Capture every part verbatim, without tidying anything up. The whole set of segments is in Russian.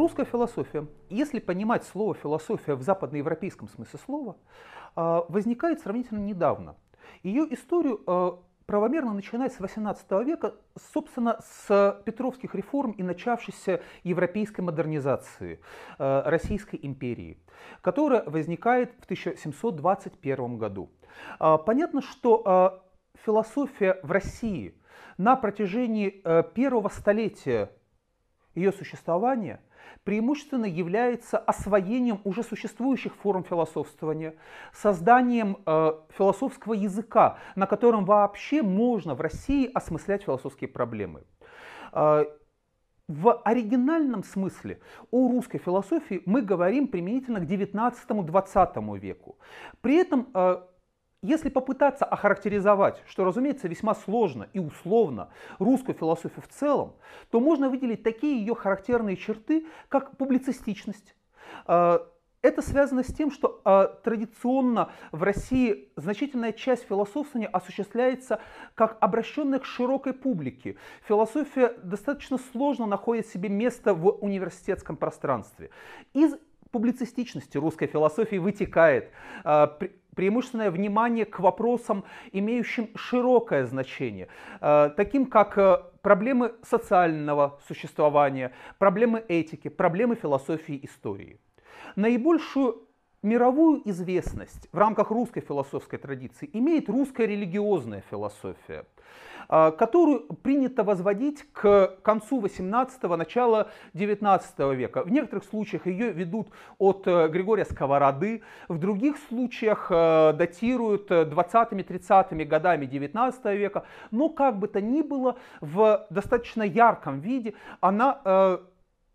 Русская философия, если понимать слово философия в западноевропейском смысле слова, возникает сравнительно недавно. Ее историю правомерно начинать с восемнадцатого века, собственно, с петровских реформ и начавшейся европейской модернизации Российской империи, которая возникает в тысяча семьсот двадцать первом году. Понятно, что философия в России на протяжении первого столетия ее существования преимущественно является освоением уже существующих форм философствования, созданием э, философского языка, на котором вообще можно в России осмыслять философские проблемы. Э, в оригинальном смысле о русской философии мы говорим применительно к девятнадцатому-двадцатому веку. При этом, э, если попытаться охарактеризовать, что, разумеется, весьма сложно и условно, русскую философию в целом, то можно выделить такие ее характерные черты, как публицистичность. Это связано с тем, что традиционно в России значительная часть философствования осуществляется как обращенная к широкой публике. Философия достаточно сложно находит себе место в университетском пространстве. Из публицистичности русской философии вытекает преимущественное внимание к вопросам, имеющим широкое значение, таким как проблемы социального существования, проблемы этики, проблемы философии истории. Наибольшую мировую известность в рамках русской философской традиции имеет русская религиозная философия, которую принято возводить к концу восемнадцатого, начала девятнадцатого века. В некоторых случаях ее ведут от Григория Сковороды, в других случаях датируют двадцатыми-тридцатыми годами девятнадцатого века, но как бы то ни было, в достаточно ярком виде она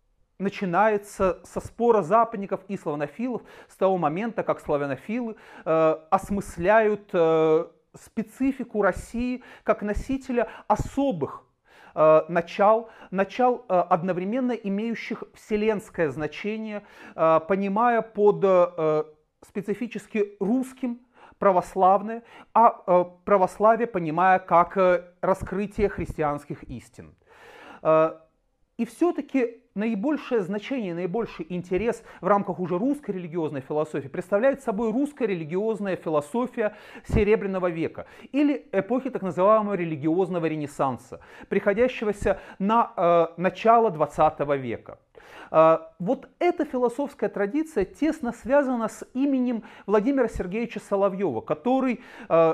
начинается со спора западников и славянофилов с того момента, как славянофилы э, осмысляют э, специфику России как носителя особых э, начал, начал э, одновременно имеющих вселенское значение, э, понимая под э, специфически русским православное, а э, православие понимая как э, раскрытие христианских истин. Э, и все-таки наибольшее значение, наибольший интерес в рамках уже русской религиозной философии представляет собой русская религиозная философия Серебряного века или эпохи так называемого религиозного ренессанса, приходящегося на э, начало двадцатого века. Э, вот эта философская традиция тесно связана с именем Владимира Сергеевича Соловьева, который э,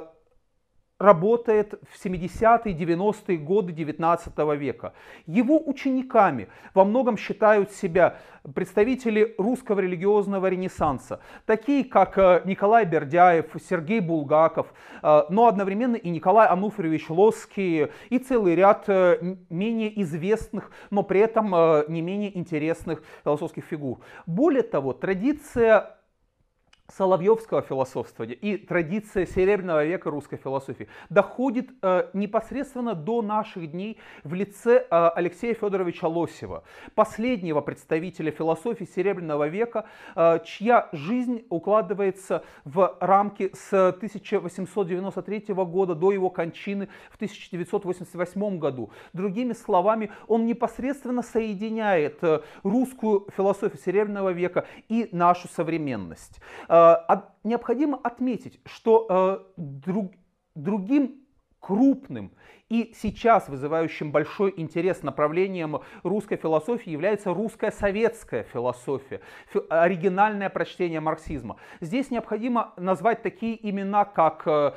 работает в семидесятые, девяностые годы девятнадцатого века. Его учениками во многом считают себя представители русского религиозного ренессанса, такие как Николай Бердяев, Сергей Булгаков, но одновременно и Николай Ануфриевич Лосский и целый ряд менее известных, но при этом не менее интересных философских фигур. Более того, традиция соловьевского философствования и традиция Серебряного века русской философии доходит э, непосредственно до наших дней в лице э, Алексея Федоровича Лосева, последнего представителя философии Серебряного века, э, чья жизнь укладывается в рамки с тысяча восемьсот девяносто третьего года до его кончины в тысяча девятьсот восемьдесят восьмом году. Другими словами, он непосредственно соединяет э, русскую философию Серебряного века и нашу современность. Необходимо отметить, что друг, другим крупным и сейчас вызывающим большой интерес направлением русской философии является русская советская философия, оригинальное прочтение марксизма. Здесь необходимо назвать такие имена, как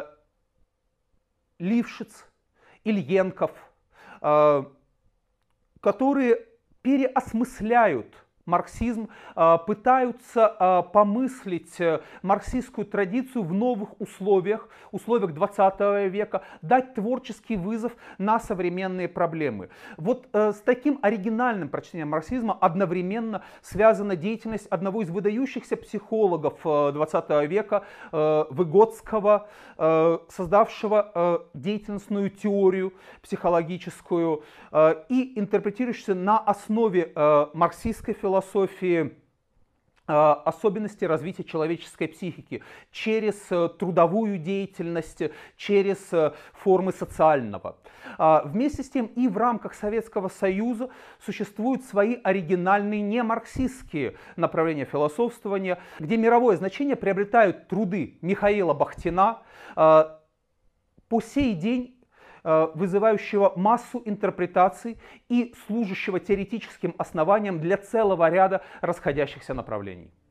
Лившиц, Ильенков, которые переосмысляют марксизм, пытаются помыслить марксистскую традицию в новых условиях, условиях двадцатого века, дать творческий вызов на современные проблемы. Вот с таким оригинальным прочтением марксизма одновременно связана деятельность одного из выдающихся психологов двадцатого века, Выгодского, создавшего деятельностную теорию психологическую и интерпретирующуюся на основе марксистской философии особенности развития человеческой психики через трудовую деятельность, через формы социального. Вместе с тем и в рамках Советского Союза существуют свои оригинальные немарксистские направления философствования, где мировое значение приобретают труды Михаила Бахтина, по сей день вызывающего массу интерпретаций и служащего теоретическим основанием для целого ряда расходящихся направлений.